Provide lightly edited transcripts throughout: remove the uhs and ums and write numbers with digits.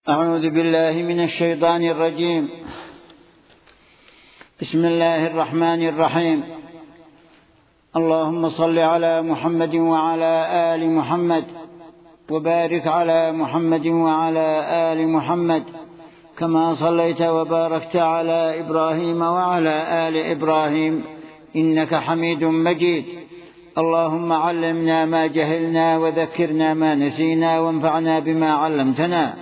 أعوذ بالله من الشيطان الرجيم. بسم الله الرحمن الرحيم. اللهم صل على محمد وعلى آل محمد وبارك على محمد وعلى آل محمد كما صليت وباركت على إبراهيم وعلى آل إبراهيم إنك حميد مجيد. اللهم علمنا ما جهلنا وذكرنا ما نسينا وانفعنا بما علمتنا.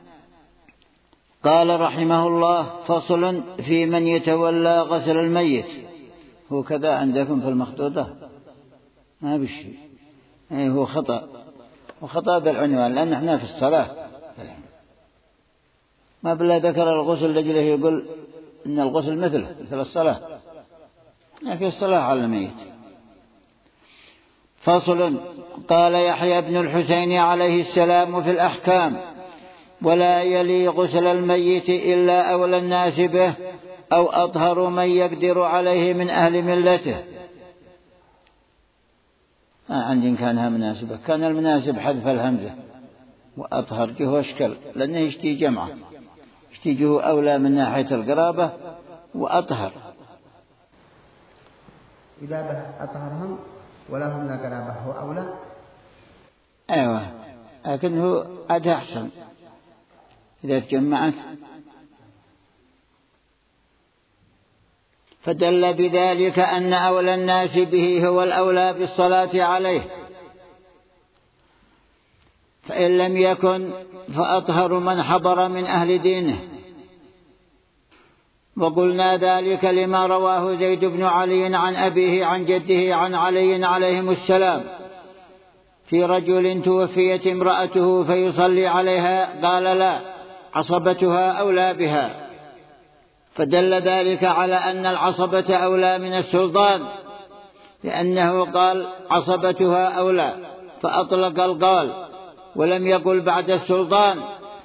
قال رحمه الله: فصل في من يتولى غسل الميت. هو كذا عندكم في المخطوطة؟ ما بشي، هو خطأ، وخطأ بالعنوان، لأن احنا في الصلاة ما بلا ذكر الغسل لجله يقول إن الغسل مثل الصلاة، ما في الصلاة على الميت. فصل. قال يحيى بن الحسين عليه السلام في الأحكام: ولا يلي غسل الميت إلا أولى الناس به أو أطهر من يقدر عليه من أهل ملته. عندي كانها مناسبة، كان المناسب حذف الهمزة وأطهر جهه أشكل، لأنه يشتي جمعه، يشتي جهه أولى من ناحية القرابة وأطهر. إذا به أطهرهم ولا هم لا قرابة هو أولى. أيوة، لكنه أدى أحسن إذا تجمعت. فدل بذلك أن أولى الناس به هو الأولى بالصلاة عليه، فإن لم يكن فأطهر من حضر من أهل دينه. وقلنا ذلك لما رواه زيد بن علي عن أبيه عن جده عن علي عليهم السلام في رجل توفيت امرأته فيصلي عليها، قال: لا، عصبتها أولى بها. فدل ذلك على أن العصبة أولى من السلطان، لأنه قال: عصبتها أولى، فأطلق القول ولم يقل بعد السلطان.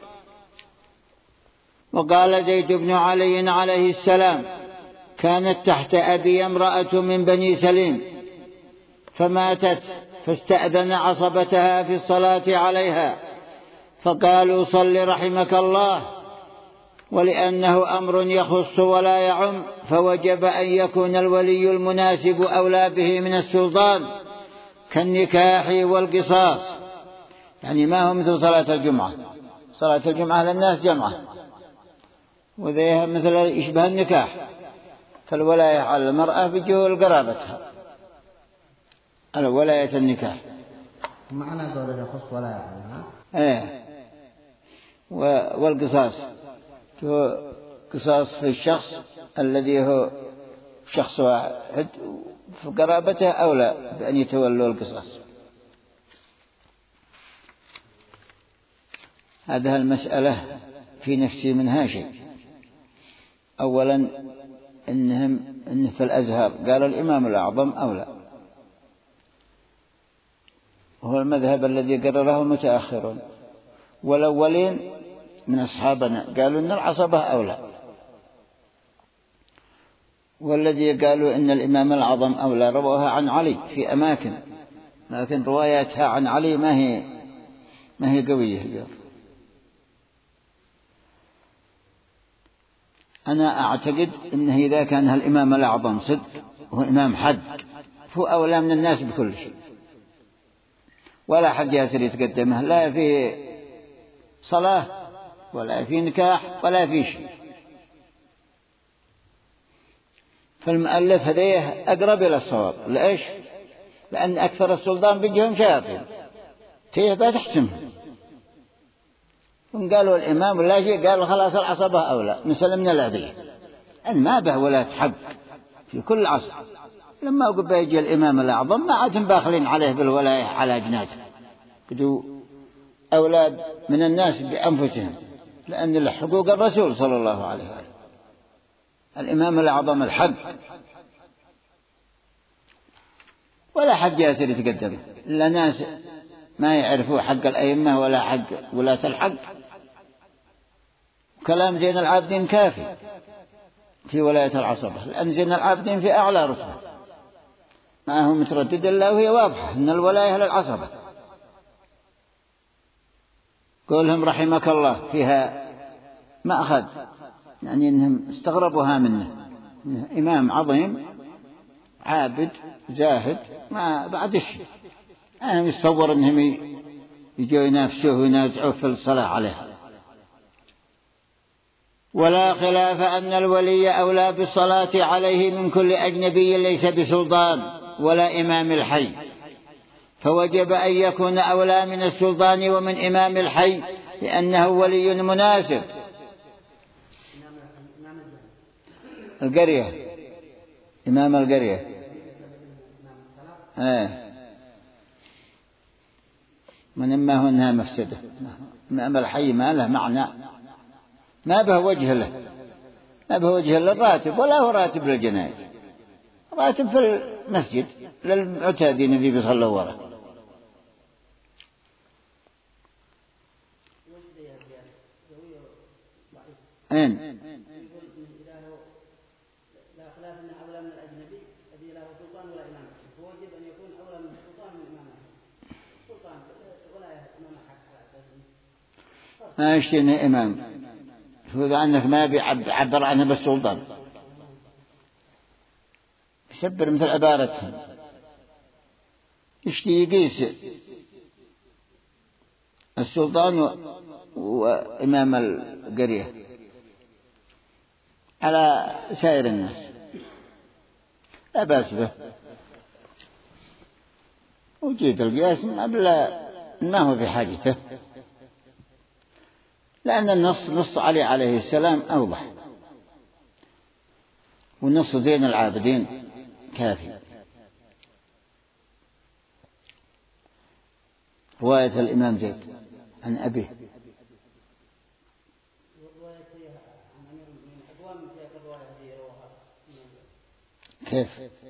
وقال زيد بن علي عليه السلام: كانت تحت أبي امرأة من بني سليم فماتت، فاستأذن عصبتها في الصلاة عليها، فقالوا: صل رحمك الله. ولأنه أمر يخص ولا يعم، فوجب أن يكون الولي المناسب أولى به من السلطان، كالنكاح والقصاص. يعني ما هو مثل صلاة الجمعة، صلاة الجمعة للناس جمعة، وذيها مثل يشبه النكاح، فالولاية على المرأة بجهول قرابتها، على ولاية النكاح. معنى قوله يخص ولا يعم. والقصاص هو قصاص في الشخص الذي هو شخص واحد، في قرابته أولى بأن يتولوا القصاص. هذه المسألة في نفسي منها شيء. أولا إن في الأزهر قال الإمام الأعظم أولى، وهو المذهب الذي قرره المتأخرون، والأولين من أصحابنا قالوا إن العصبة أولى، والذي قالوا إن الإمام الأعظم أولى رووها عن علي في أماكن، لكن رواياتها عن علي ما هي قوية. أنا أعتقد إنه إذا كان الإمام الأعظم صدق هو إمام حد، هو أولى من الناس بكل شيء، ولا حد ياسر يتقدمه، لا في صلاة ولا في نكاح ولا في شيء. فالمؤلف هذيه أقرب إلى الصواب. ليش؟ لأن أكثر السلطان بيجهم شياطين تيهبا تحسمهم، قالوا الإمام لا شيء، قالوا خلاص العصبة أولى، نسلمنا الأذية. أن ما به ولا تحق في كل عصر. لما قبل يجي الإمام الأعظم ما عادهم باخلين عليه بالولاية على جناته، بدوا أولاد من الناس بأنفسهم، لأن الحقوق الرسول صلى الله عليه وسلم. الإمام الأعظم الحق، ولا حد ياسر يتقدمه إلا ناس ما يعرفوا حق الأئمة ولا حق ولاة الحق. كلام زين العابدين كافي في ولاية العصبة، لأن زين العابدين في أعلى رتبة، ما هو متردد إلا وهي واضحة أن الولاية للعصبة. قولهم رحمك الله فيها ما أخذ، يعني إنهم استغربوها منه، إمام عظيم عابد زاهد ما بعد الشيء، أنا يتصور إنهم يجوا ينافسوه وينازعوه في الصلاة عليه. ولا خلاف أن الولي أولى بالصلاة عليه من كل أجنبي ليس بسلطان ولا إمام الحي، فوجب أن يكون أولى من السلطان ومن إمام الحي لأنه ولي مناسب. القرية، إمام القرية، من ما هو أنها مفسدة. إمام الحي ما له معنى، ما به وجه له، ما به وجه للراتب ولا هو راتب للجنائز، راتب في المسجد للمعتادين الذي بيصلوا وراء. ما يشتني إمام هو عنك ما بيعبر عنه بالسلطان، يسبر مثل عبارتهم، يشتي يقيس السلطان وإمام القرية على سائر الناس، لا بأس به. وجيت القياس ما هو في حاجته، لأن النص نص عليه السلام أوضح، والنص زين العابدين كافي. رواية الإمام زيد عن أبيه كيف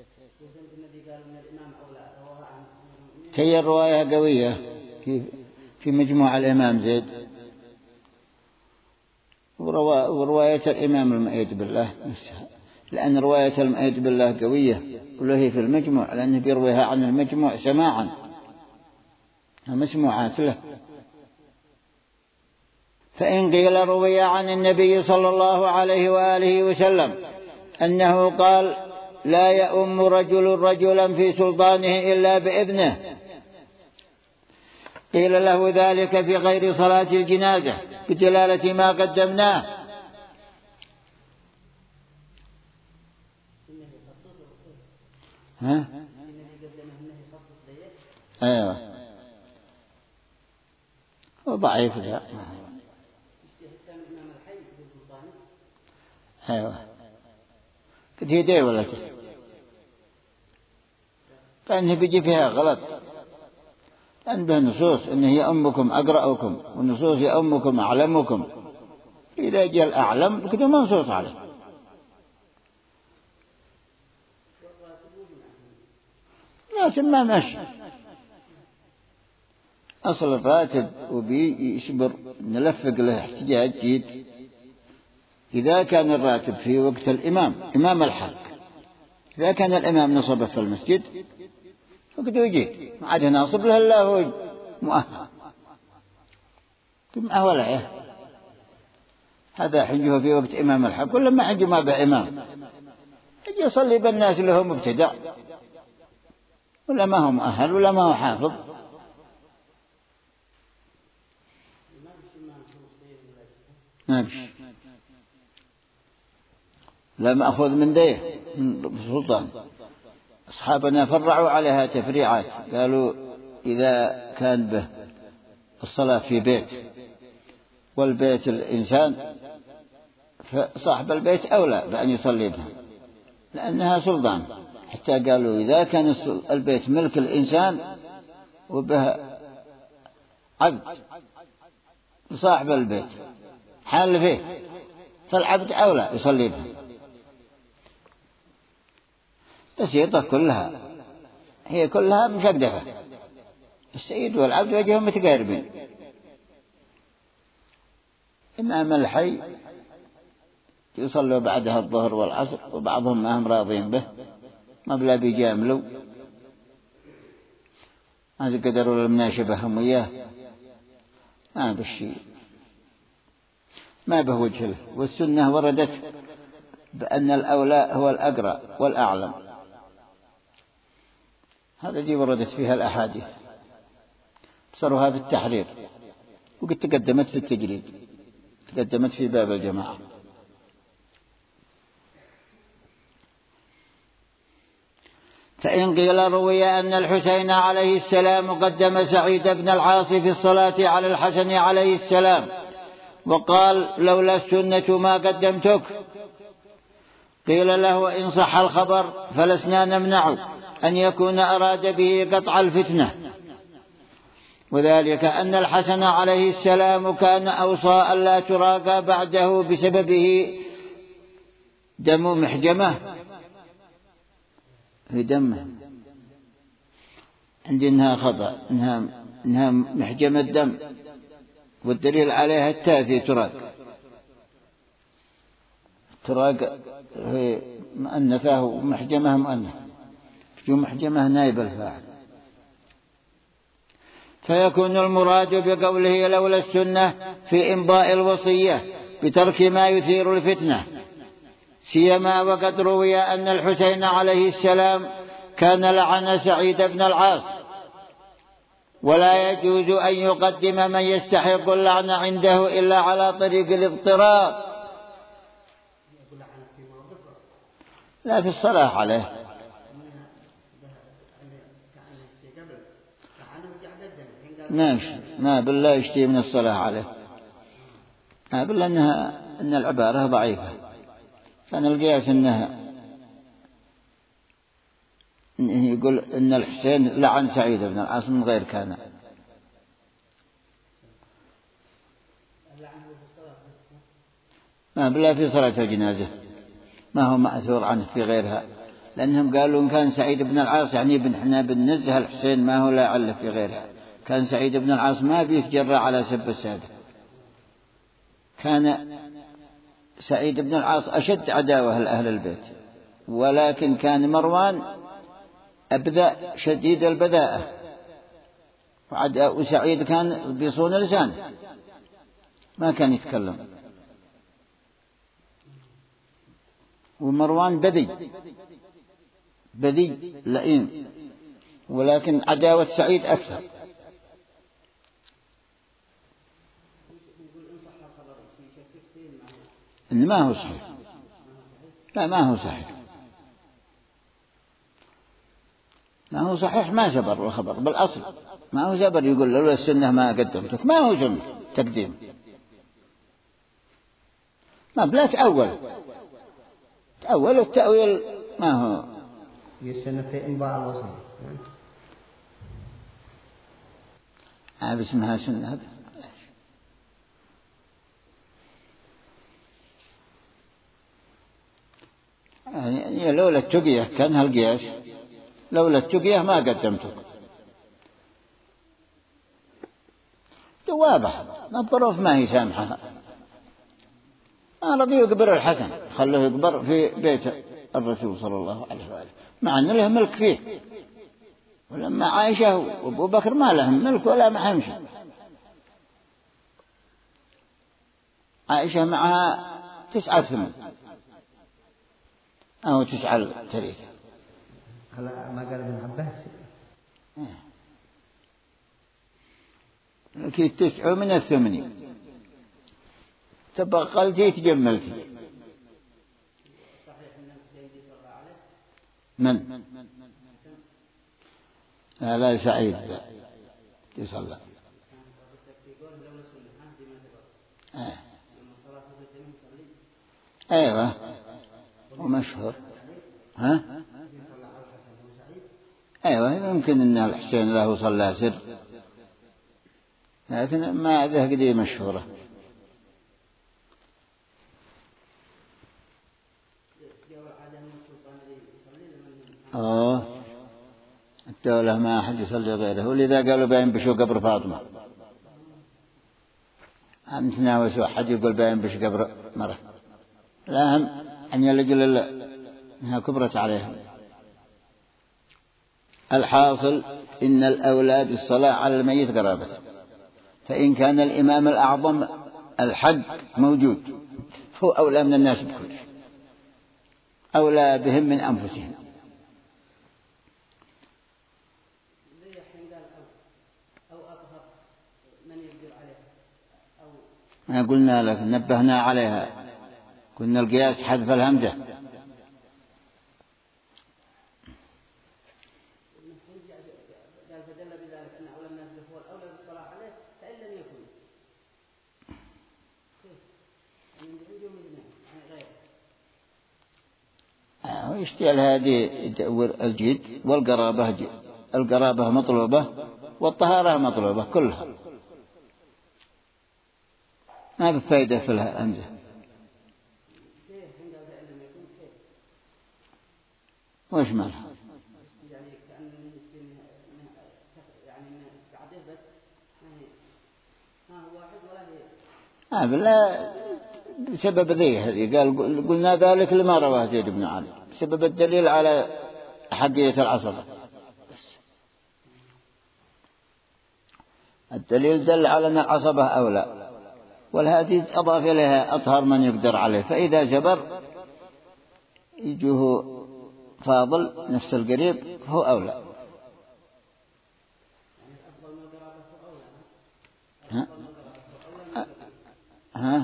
هي الرواية قوية في مجموع الإمام زيد، ورواية الإمام المؤيد بالله، لأن رواية المؤيد بالله قوية وله في المجموع، لأنه بيرويها عن المجموع سماعا، مسموعات له. فإن قيل روي عن النبي صلى الله عليه وآله وسلم أنه قال لا يؤم رجل رجلا في سلطانه إلا بإذنه، قيل له ذلك في غير صلاة الجنازة بدلالة ما قدمناه. أيوة وضعيف ذا. أيوة قد يديه ولا شيء، كأنه بيجي فيها غلط، عنده نصوص إنه يأمكم أقرأكم، ونصوص يأمكم أعلمكم، إذا جاء الأعلم بكده منصوص عليه. لكن ما ماشي أصل الراتب وبيشبر نلفق له احتجاج جيد إذا كان الراتب في وقت الإمام إمام الحق، إذا كان الإمام نصب في المسجد فقد يجيد ما عاد ناصب له إلا هو مؤهل معه ولا هذا حجه في وقت إمام الحق، ولا ما حجه ما بإمام يجي يصلي بالناس اللي هو مبتدع ولا ما هو مؤهل ولا ما هو حافظ. لا مأخوذ من ديه من سلطان. أصحابنا فرعوا عليها تفريعات، قالوا إذا كان به الصلاة في بيت والبيت الإنسان فصاحب البيت أولى بأن يصلي بها لأنها سلطان، حتى قالوا إذا كان البيت ملك الإنسان وبه عبد صاحب البيت حال فيه فالعبد أولى يصلي بها. بسيطة كلها، هي كلها مشقدفة، السيد والعبد وجههم متقاربين. إمام الحي يصلوا بعدها الظهر والعصر، وبعضهم ما هم راضين به، ما بلا بيجاملوا، ما قدروا المناشبة هم وياه، ما بالشيء ما به وجه له. والسنة وردت بأن الأولى هو الأقرأ والأعلم، هذا دي وردت فيها الأحاديث، بصرها في التحرير، وقد تقدمت في التجريد، تقدمت في باب الجماعة. فإن قيل روي أن الحسين عليه السلام قدم سعيد بن العاص في الصلاة على الحسن عليه السلام وقال لولا السنة ما قدمتك، قيل له إن صح الخبر فلسنا نمنع أن يكون أراد به قطع الفتنة، وذلك أن الحسن عليه السلام كان أوصى ألا تراقى بعده بسببه دم محجمة في دمه، عندي إنها خطأ، إنها محجمة دم، والدليل عليها التاء في تراق، تراق مؤنثة ومحجمة مؤنث، في محجمة نائب الفاعل. فيكون المراد بقوله لولا السنة في إمضاء الوصية بترك ما يثير الفتنة، سيما وقد روي أن الحسين عليه السلام كان لعن سعيد بن العاص، ولا يجوز أن يقدم من يستحق اللعن عنده إلا على طريق الاضطرار، لا في الصلاة عليه. ما بالله يشتي من الصلاة عليه، ما بالله أن العبارة ضعيفة، كان القياس أنه يقول إن الحسين لعن سعيد بن العاص من غير كان. ما بالله في صلاة الجنازة ما هو مأثور عنه في غيرها، لأنهم قالوا إن كان سعيد بن العاص يعني إحنا بننزه الحسين ما هو لا علة في غيرها، كان سعيد بن العاص ما بيتجرأ على سب السادة، كان سعيد بن العاص أشد عداوة لأهل البيت، ولكن كان مروان أبذأ شديد البذاءة، وسعيد كان بيصون لسانه ما كان يتكلم، ومروان بذي لئيم، ولكن عداوة سعيد أكثر. إن ما هو صحيح، لا ما هو صحيح، ما هو صحيح، ما جبر الخبر بالأصل، ما هو جبر يقول لولا السنة ما قدمتك، ما هو جمع تقديم، ما بلا تأول والتأويل ما هو السنة في إمضاء الوصية اسمها سنة هذا. يعني لولا التقية كان هالقياس، لولا التقية ما قدمتك، واضح، ما الظروف ما هي سامحة، رضي يقبر الحسن خلوه يقبر في بيت الرسول صلى الله عليه وآله، مع أن له ملك فيه، ولما عائشة وأبو بكر ما لهم ملك ولا محمش، عائشة معها 9 ثمن أو 9 تريث، ما قال ابن عباس لكن 9 من الثمن تبقلتي تجملتي. من لا سعيد يصلى ايوه ومشهور ايوه يمكن ان الحسين له صلى سر، لكن ما ذا قدي مشهوره. الدولة ما أحد يصلي غيره، ولذا قالوا بينبشوا قبر فاطمة، هم تناوسوا أحد يقول بينبش قبر مرة، لا هم أن يلقوا أنها كبرت عليهم. الحاصل إن الأولى بالصلاة على الميت قرابة، فإن كان الإمام الأعظم الحق موجود فهو أولى من الناس بكل، أولى بهم من أنفسهم. ما قلنا لك نبهنا عليها، قلنا القياس حذف الهمزة. ويشتغل هذه الجد والقرابة، القرابة مطلوبة والطهارة مطلوبة كلها، ما بفايدة في الهمزة. وش مالها؟ بالله بسبب هذه قال قلنا ذلك لما رواه زيد بن علي، بسبب الدليل على حقية العصبة. الدليل دل على أن العصبة أولى، والهادي أضاف إليها أطهر من يقدر عليه، فإذا جبر يجوه فاضل نفس القريب هو أولى. ها؟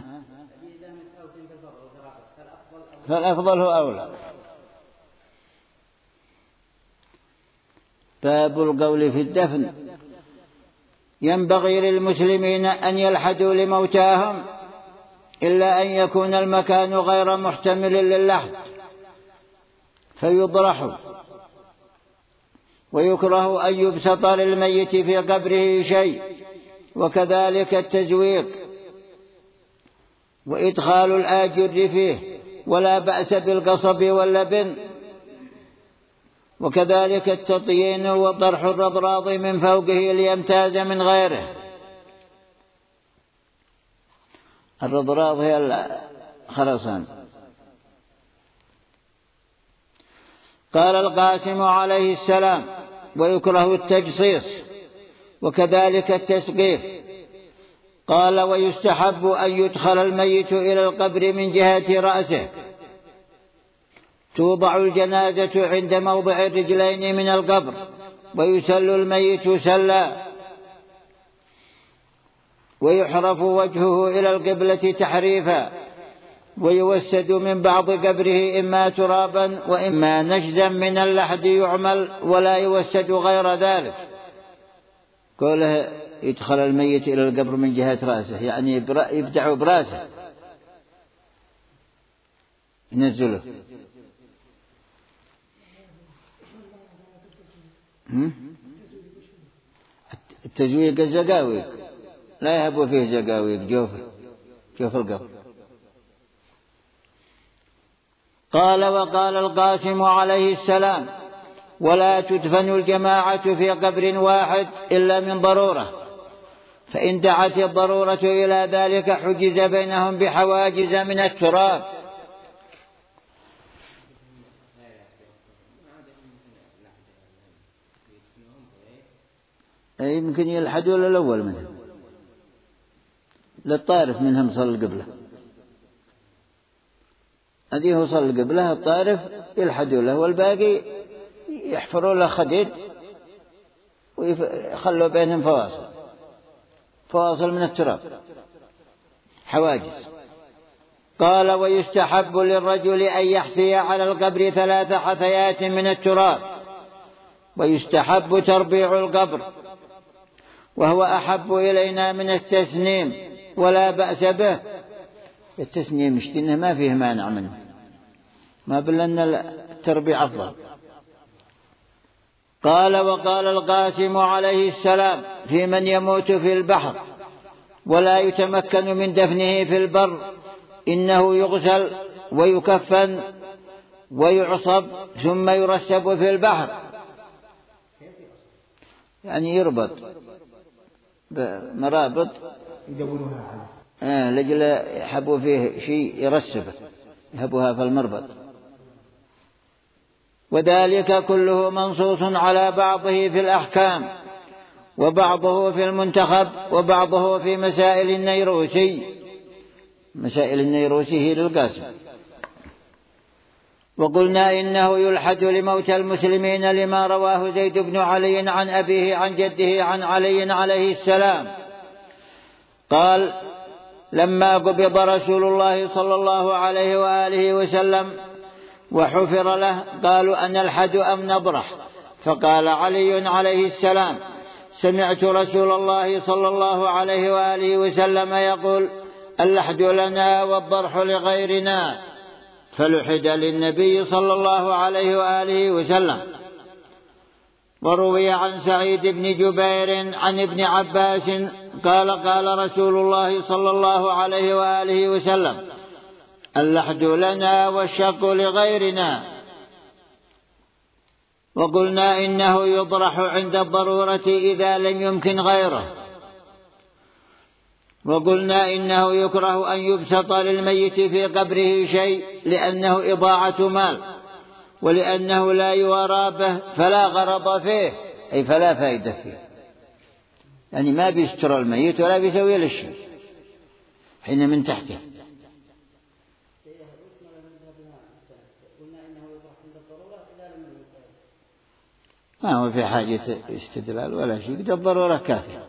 فالأفضل هو أولى. باب القول في الدفن. ينبغي للمسلمين أن يلحدوا لموتاهم إلا أن يكون المكان غير محتمل للحد فيضرحوا، ويكره أن يبسط للميت في قبره شيء، وكذلك التزويق وإدخال الآجر فيه، ولا بأس بالقصب واللبن، وكذلك التطيين وطرح الرضراض من فوقه ليمتاز من غيره. الرضراض هي الخرسان. قال القاسم عليه السلام: ويكره التجصيص وكذلك التسقيف. قال: ويستحب أن يدخل الميت إلى القبر من جهة رأسه، توضع الجنازة عند موضع الرجلين من القبر، ويسل الميت سلا، ويحرف وجهه إلى القبلة تحريفا، ويوسد من بعض قبره إما ترابا وإما نجزا من اللحد يعمل، ولا يوسد غير ذلك. قوله يدخل الميت إلى القبر من جهة رأسه، يعني يبدع برأسه ينزله. التزويق الزقاويق لا يهب فيه زقاويق جوف القبر. قال: وقال القاسم عليه السلام: ولا تدفن الجماعة في قبر واحد إلا من ضرورة، فإن دعت الضرورة إلى ذلك حجز بينهم بحواجز من التراب. يمكن يلحدوا للأول منهم، للطارف منهم صل القبلة، هذه هو صل القبلة، الطارف يلحدوا له، والباقي يحفروا له خديد ويخلوا بينهم فواصل من التراب، حواجز. قال: ويستحب للرجل أن يحثي على القبر 3 حثيات من التراب، ويستحب تربيع القبر، وهو أحب إلينا من التسنيم، ولا بأس به. التسنيم اشتنه ما فيه مانع منه، ما بل أن التربيع أفضل. قال: وقال القاسم عليه السلام في من يموت في البحر ولا يتمكن من دفنه في البر: إنه يغسل ويكفن ويعصب ثم يرسب في البحر، يعني يربط بمرابط لجل يحبوا فيه شيء يرسبه، يهبوها في المربط. وذلك كله منصوص على بعضه في الأحكام، وبعضه في المنتخب وبعضه في مسائل النيروسي. مسائل النيروسي هي للقاسم. وقلنا إنه يلحد لموت المسلمين لما رواه زيد بن علي عن أبيه عن جده عن علي عليه السلام قال: لما قبض رسول الله صلى الله عليه وآله وسلم وحفر له قالوا: أنلحد أم نبرح؟ فقال علي عليه السلام: سمعت رسول الله صلى الله عليه وآله وسلم يقول: اللحد لنا والضرح لغيرنا. فلحد للنبي صلى الله عليه وآله وسلم. وروي عن سعيد بن جبير عن ابن عباس قال: قال رسول الله صلى الله عليه وآله وسلم: اللحد لنا والشق لغيرنا. وقلنا إنه يضرح عند الضرورة إذا لم يمكن غيره. وقلنا إنه يكره أن يبسط للميت في قبره شيء لأنه إضاعة مال، ولأنه لا يورى به فلا غرض فيه، أي فلا فائدة فيه، يعني ما بيستر الميت ولا بيسوي له شيء حين من تحته. ما هو في حاجة استدلال ولا شيء، قد الضرورة كافية.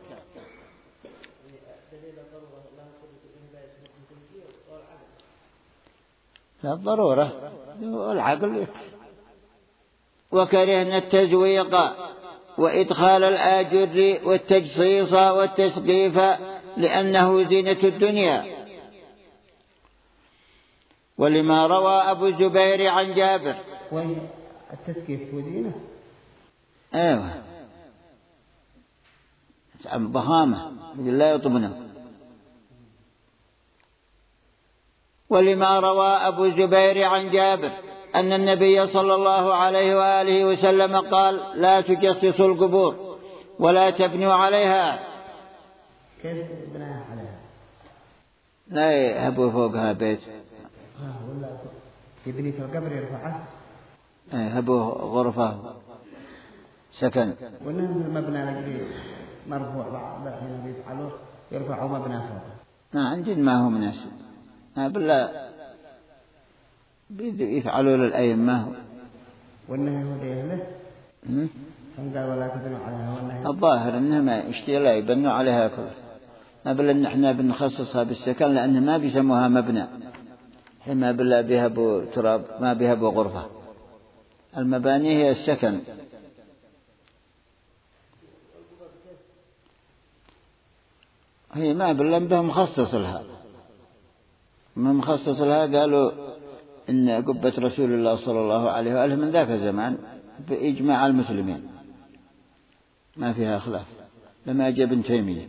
لا الضرورة والعقل يكفي. وكرهنا التزويق وإدخال الآجر والتجصيص والتسقيف لأنه زينة الدنيا. ولما روى أبو الزبير عن جابر. والتسقيف وزينة. أيوة ضخامة لا يطبنه. ولما روى أبو الزبير عن جابر أن النبي صلى الله عليه وآله وسلم قال: لا تجسسوا القبور ولا تبنوا عليها. كيف بناء عليها؟ لا يهبوا فوقها بيت، ولا يبني في القبر يرفعه، يهبوا غرفة سكن. وننزل مبنى لقريب مرفوع بعض الحين بيفعلوه يرفعوا مبنى فوقه. ما عندنا ما هو مناسب. بالله يفعلوا للأئمة. والنهي هو له قال ولا تبنوا عليها. والنهي الظاهر إنه ما يشتري لا يبنوا عليها كله. ما بل إن إحنا بنخصصها بالسكن لأن ما بيسموها مبنى. ما بالله بها بو تراب ما بها بو غرفة. المباني هي السكن. هي ما بالله بها مخصص لها. ما مخصص لها. قالوا إن قبة رسول الله صلى الله عليه وآله من ذاك الزمان بإجماع المسلمين ما فيها خلاف. لما جاء ابن تيمية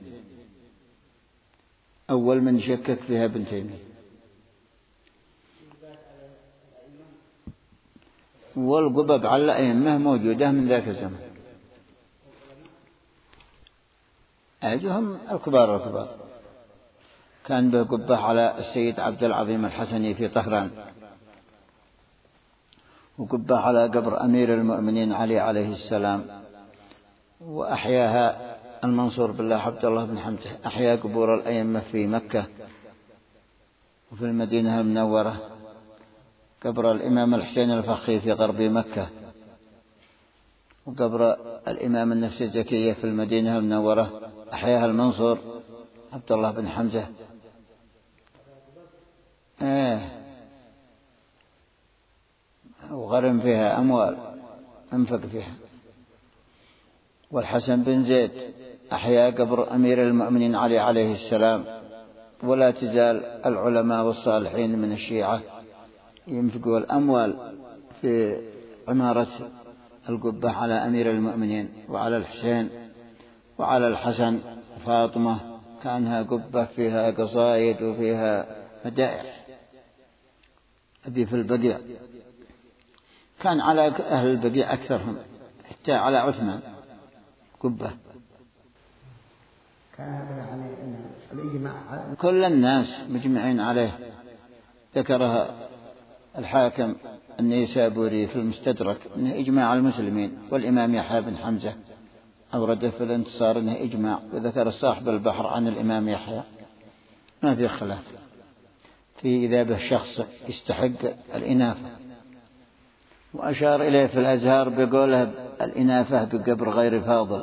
أول من شكك فيها ابن تيمية. والقبب على الأئمة موجودة من ذاك الزمان. أجهم الكبار. كان به قبة على السيد عبد العظيم الحسني في طهران، وقبة على قبر أمير المؤمنين علي عليه السلام، وأحياها المنصور بالله عبد الله بن حمزة. أحيا قبور الأئمة في مكة وفي المدينة المنورة. قبر الإمام الحسين الفخي في غرب مكة، وقبر الإمام النفس الزكية في المدينة المنورة أحياها المنصور عبد الله بن حمزة. وغرم فيها أموال أنفق فيها. والحسن بن زيد أحيا قبر أمير المؤمنين علي عليه السلام. ولا تزال العلماء والصالحين من الشيعة ينفقوا الأموال في عمارة القبة على أمير المؤمنين وعلى الحسين وعلى الحسن وفاطمة. كانها قبة فيها قصائد وفيها مدائح. هذه في البقيع كان على أهل البقيع أكثرهم، حتى على عثمان قبة. كل الناس مجمعين عليه. ذكرها الحاكم النيسابوري في المستدرك من إجماع المسلمين، والإمام يحيى بن حمزة أورد في الانتصار أنه إجماع، وذكر صاحب البحر عن الإمام يحيى ما في خلاف في إذا به شخص يستحق الإناثة، وأشار إليه في الأزهار بقوله الإناثة بقبر غير فاضل.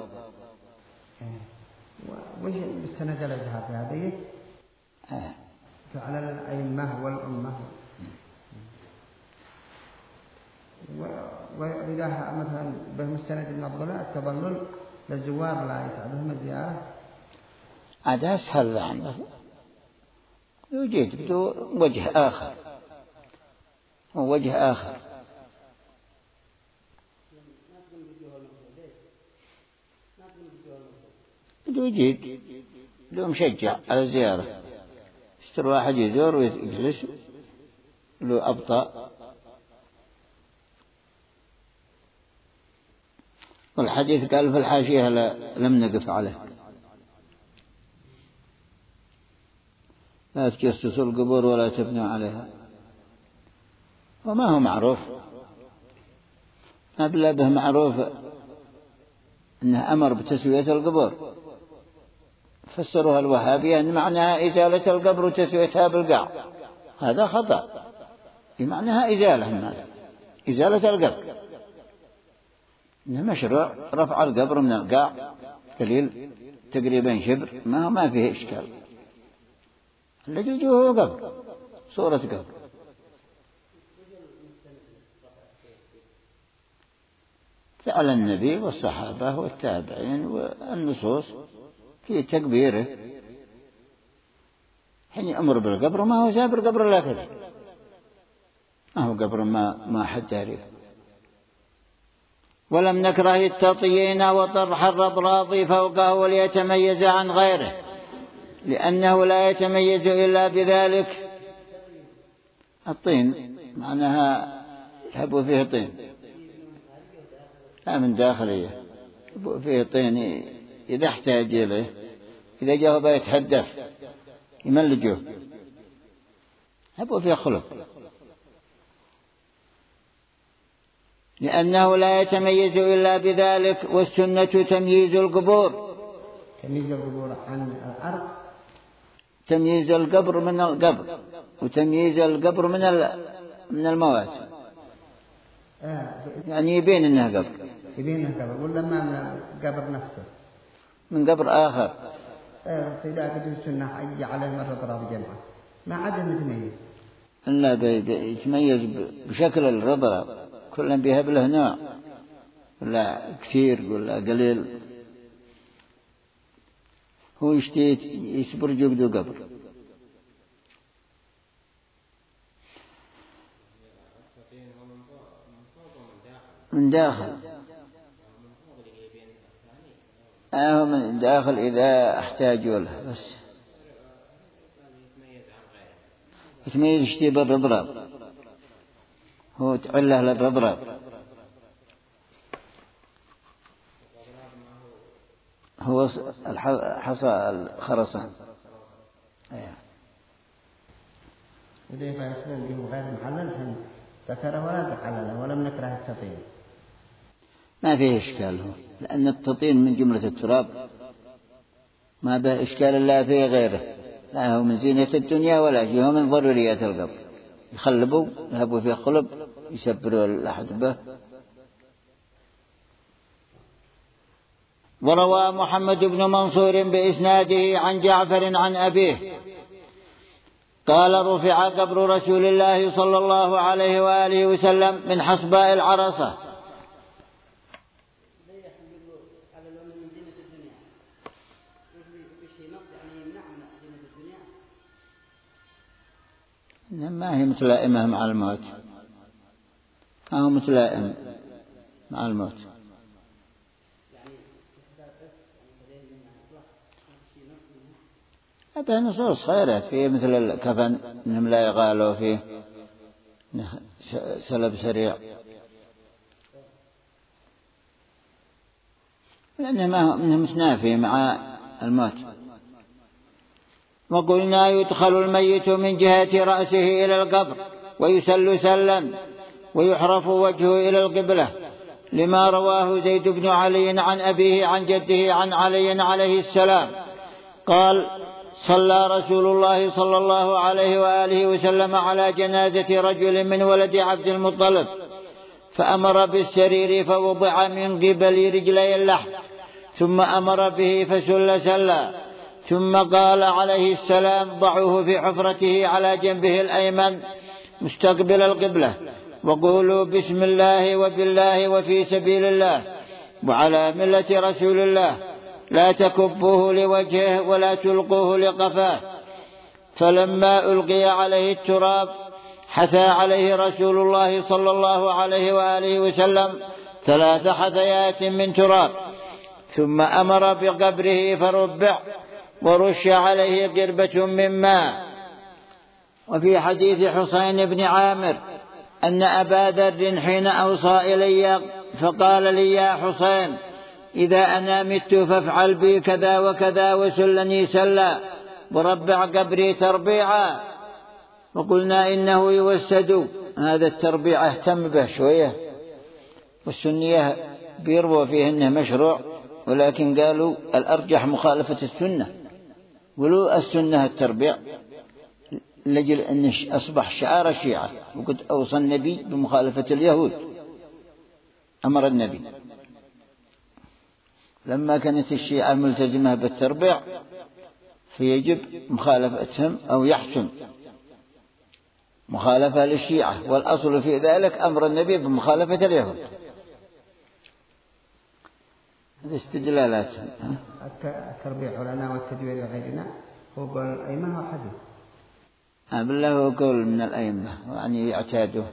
وش السند الأزهار في هذه؟ فعلى الأئمة والأمة. وإذا مثلا بمستند المفضلة التبلل للزوار لا يسعدهم الزيارة عاد أسهل عنه، يوجد بدو وجه آخر ووجه آخر. يوجد بدو مشجع على الزيارة، يشتري واحد يزور ويجلس له أبطأ. والحديث قال في الحاشية لم نقف عليه، لا تجسسوا القبور ولا تبنوا عليها. وما هو معروف، أبلى به معروف أنه أمر بتسوية القبور، فسروها الوهابية أن معناها إزالة القبر وتسويتها بالقاع، هذا خطأ. بمعناها إزالة القبر، إنه مشروع رفع القبر من القاع قليل تقريبا شبر، ما فيه إشكال. الذي هو قبر، صورة قبر. فعل النبي والصحابة والتابعين والنصوص في تكبيره، حين يأمر بالقبر ما هو زابر قبر لا كذا، ما هو قبر ما حد يعرف. ولم نكره التطيين وطرح الرضراض فوقه وليتميز عن غيره، لأنه لا يتميز إلا بذلك. الطين معناها يحبوا فيه طين، لا من داخلية، يحبوا فيه طين إذا احتاج إليه، إذا جاء بيتحدث يملجوه، يحبوا فيه خلق، لأنه لا يتميز إلا بذلك. والسنة تمييز القبور، تمييز القبور عن الأرض، تمييز القبر من القبر، وتمييز القبر من الموات، يعني يبين إنها قبر، يبين إنها قبر، ولا ما من القبر نفسه من قبر آخر. إذا كتب السنة أي على مرة ضرب جمعة ما عاد متميز، إلا يتميز بشكل الرضا، كل بيهب له نوع، ولا كثير ولا قليل، هو يشتيت يسبرج بدو قبر. من داخل، من داخل إذا احتاجوا له بس يتميز يشتي بالرضراب، هو تعله للرضراب. هو حصى الخرسان. إذا فيصل به غير محلل ذكره ولا تحلله، ولم نكره التطين، ما فيه إشكال، هو لأن التطين من جملة التراب، ما به إشكال إلا فيه غيره، لا هو من زينة الدنيا ولا شيء، هو من ضروريات القبر. يخلبوا يهبوا فيه قلب يسبروا الأحد به. وروى محمد بن منصور بإسناده عن جعفر عن أبيه قال رفع قبر رسول الله صلى الله عليه وآله وسلم من حصباء العرصة. ما هي متلائمة مع الموت، ما هو متلائم مع الموت. هذا نصوص خيرات فيه، مثل الكفن إنهم لا يغالوا فيه، سلب سريع، لأنه ما منهم متنافي مع الموت. وقلنا يدخل الميت من جهة رأسه إلى القبر ويسل سلا ويحرف وجهه إلى القبلة، لما رواه زيد بن علي عن أبيه عن جده عن علي عليه السلام قال: صلى رسول الله صلى الله عليه وآله وسلم على جنازة رجل من ولد عبد المطلب، فأمر بالسرير فوضع من قبل رجلي اللحم، ثم أمر به فسل سلا، ثم قال عليه السلام: ضعوه في حفرته على جنبه الأيمن مستقبل القبلة، وقولوا بسم الله وبالله وفي سبيل الله وعلى ملة رسول الله، لا تكبوه لوجهه ولا تلقوه لقفاه. فلما ألقي عليه التراب حثى عليه رسول الله صلى الله عليه وآله وسلم 3 حثيات من تراب، ثم أمر بقبره فربع ورش عليه قربة من ماء. وفي حديث حسين بن عامر أن أبا ذر حين أوصى إلي فقال لي: يا حسين، إذا أنا مت فافعل بي كذا وكذا وسلني سلا وربع قبري تربيعا. وقلنا إنه يوسد، هذا التربيع اهتم به شوية، والسنية بيربوا فيه إنه مشروع، ولكن قالوا الأرجح مخالفة السنة، ولو السنة التربيع لجل أن أصبح شعار الشيعة. وقد أوصى النبي بمخالفة اليهود، أمر النبي لما كانت الشيعة ملتزمة بالتربيع فيجب مخالفتهم، أو يحسن مخالفة للشيعة، والأصل في ذلك أمر النبي بمخالفة اليهود. هذه استدلالات. التربيع لنا والتدوير لغيرنا هو قول الأئمة وحديث. بالله هو قول من الأئمة، يعني يعتادوا.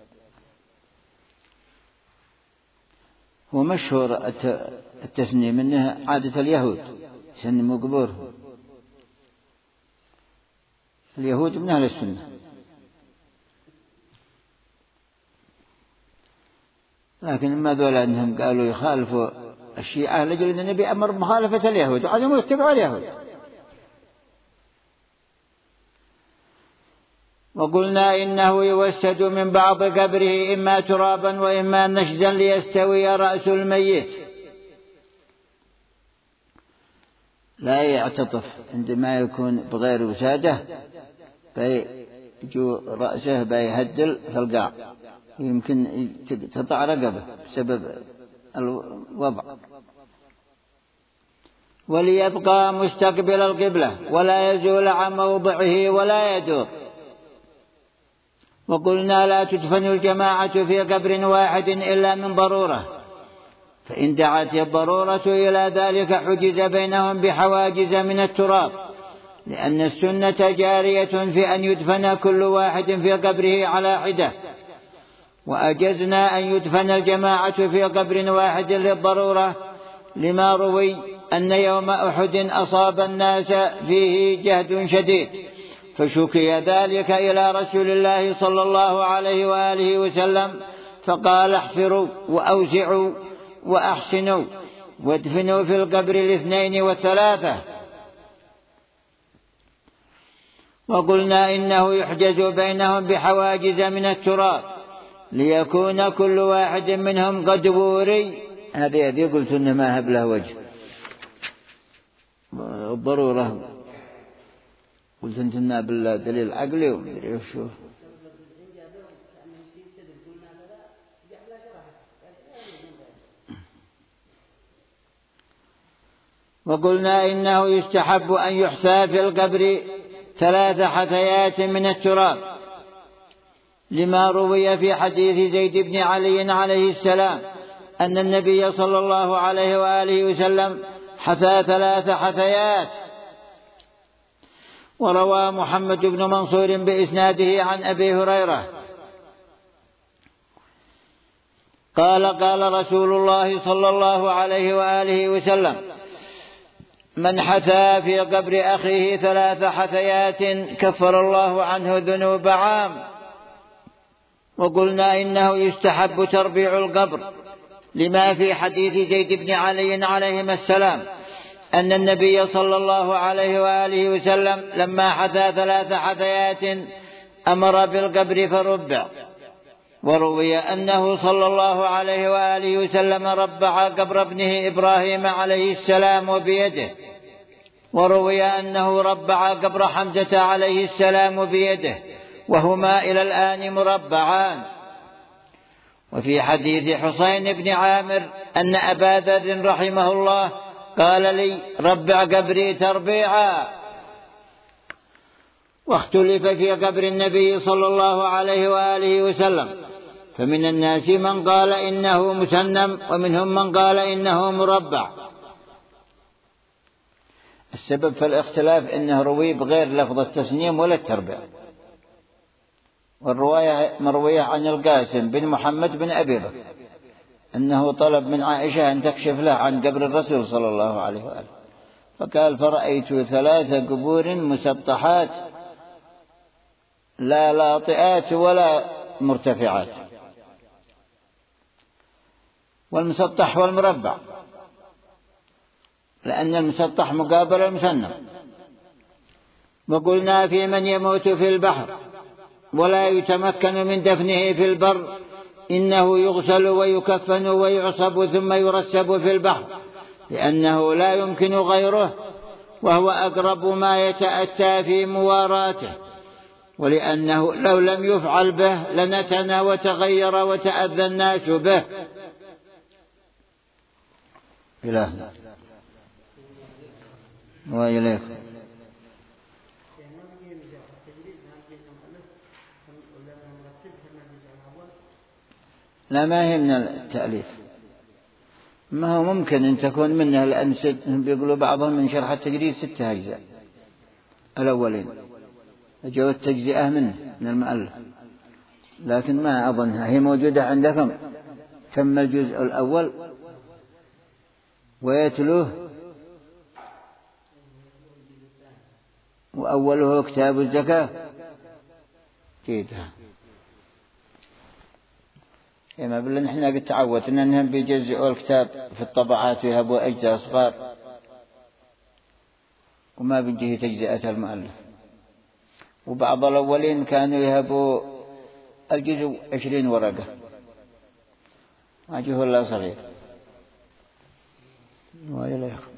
هو مشهور التسنيم منها عادة اليهود يسنموا قبورهم، اليهود من أهل السنة، لكن ما ذول أنهم قالوا يخالفوا الشيعة لجل أن النبي أمر بمخالفة اليهود وعزموا يتبعوا اليهود. وقلنا إنه يوسد من بعض قبره إما ترابا وإما نشزا ليستوي رأس الميت، لا يعتطف عندما يكون بغير وسادة بيجو رأسه بيهدل في القاع، يمكن تقطع رقبه بسبب الوضع. وليبقى مستقبل القبلة ولا يزول عن موضعه ولا يدور. وقلنا لا تدفن الجماعة في قبر واحد إلا من ضرورة، فإن دعت الضرورة إلى ذلك حجز بينهم بحواجز من التراب، لأن السنة جارية في أن يدفن كل واحد في قبره على حدة، وأجزنا أن يدفن الجماعة في قبر واحد للضرورة، لما روي أن يوم أحد أصاب الناس فيه جهد شديد، فشكي ذلك إلى رسول الله صلى الله عليه وآله وسلم، فقال: احفروا وأوسعوا وأحسنوا وادفنوا في القبر 2 و3. وقلنا إنه يحجز بينهم بحواجز من التراب ليكون كل واحد منهم قد بوري. هذه قلت إن ما هب له وجه الضرورة، قلت إنتنا بالدليل عقلي ومدري وشو. وقلنا إنه يستحب أن يحثى في القبر 3 حثيات من التراب، لما روي في حديث زيد بن علي عليه السلام أن النبي صلى الله عليه وآله وسلم حثى 3 حثيات. وروى محمد بن منصور بإسناده عن أبي هريرة قال: قال رسول الله صلى الله عليه وآله وسلم: من حثى في قبر أخيه 3 حثيات كفر الله عنه ذنوب عام. وقلنا إنه يستحب تربيع القبر، لما في حديث زيد بن علي عليهما السلام أن النبي صلى الله عليه وآله وسلم لما حثى 3 حثيات أمر بالقبر فربع. وروي أنه صلى الله عليه وآله وسلم ربع قبر ابنه إبراهيم عليه السلام بيده، وروي أنه ربع قبر حمزة عليه السلام بيده، وهما إلى الآن مربعان. وفي حديث حسين بن عامر أن أبا ذر رحمه الله قال لي: ربع قبري تربيعا. واختلف في قبر النبي صلى الله عليه وآله وسلم، فمن الناس من قال إنه مسنم، ومنهم من قال إنه مربع. السبب في الاختلاف إنه روي بغير لفظ التسنيم ولا التربيع. والرواية مروية عن القاسم بن محمد بن أبي بكر أنه طلب من عائشة أن تكشف له عن قبر الرسول صلى الله عليه وآله، فقال: فرأيت 3 قبور مسطحات لا لاطئات ولا مرتفعات. والمسطح والمربع، لأن المسطح مقابل المسنم. وقلنا في من يموت في البحر ولا يتمكن من دفنه في البر إنه يغسل ويكفن ويعصب ثم يرسب في البحر، لأنه لا يمكن غيره، وهو أقرب ما يتأتى في مواراته، ولأنه لو لم يفعل به لنتن وتغير وتأذى الناس به. إلهنا وإليكم. لا، ما هي من التأليف، ما هو ممكن أن تكون منها، لأن بيقولوا بعضهم من شرح التجريد 6 أجزاء الأولين جو التجزئة منه من المؤلف، لكن ما أظنها هي موجودة عندكم. تم الجزء الأول ويتلوه، وأوله كتاب الزكاة كيدها. إما بالله نحن قد تعودنا أنهم بيجزئوا الكتاب في الطبعات ويهبوا أجزاء صغار، وما بيجيه تجزئة المؤلف. وبعض الأولين كانوا يهبوا الجزء 20 ورقة، ما جيه الله صغير. وإليكم.